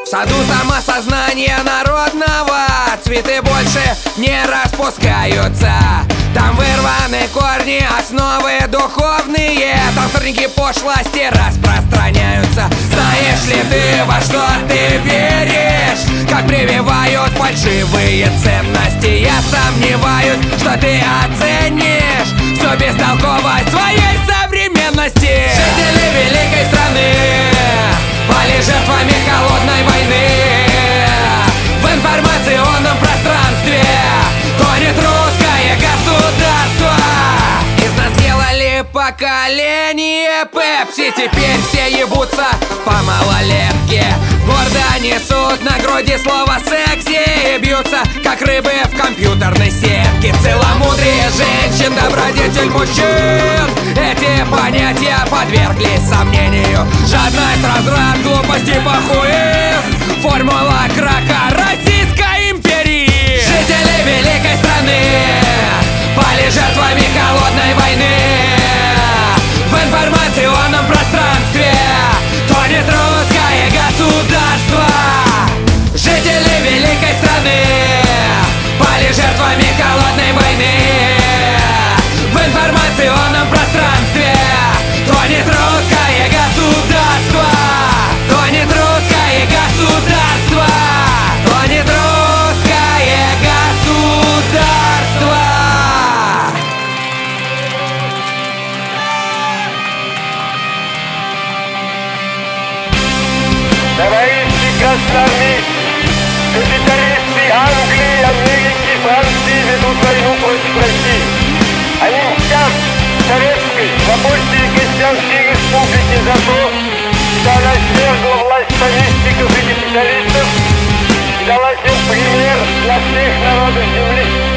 саду самосознания народного цветы больше не распускаются. Там вырваны корни, основы духовные. Там сорняки пошлости распространяются. Знаешь ли ты, во что ты веришь? Как прививают фальшивые ценности. Я сомневаюсь, что ты оценишь всю бестолковость своей современности. Жители великой страны пали жертвами холодной войны. В информационном пространстве тонет русское государство. Из нас сделали поколение Пепси. Теперь все ебутся по малолетке. Гордо несут на груди слово секси и бьются, как рыбы в компьютерной сетке. Целомудрие женщин, добродетель мужчин, эти понятия подверглись сомнению. Жадность, разврат, глупость и похуизм — формула краха Российской империи. Жители великой страны пали жертвами холодной войны. В информационном пространстве тонет русское государство. Жители великой страны пали жертвами холодной войны. В информационном пространстве тонет русское государство. Тонет русское государство. Тонет русское государство. Товарищи красноармейцы, капиталисты Англии, Америки, Франции ведут войну против России. Они мстят советской, рабочей и крестьянской республике за то, что она свергла власть помещиков и капиталистов и дала всем пример для всех народов земли.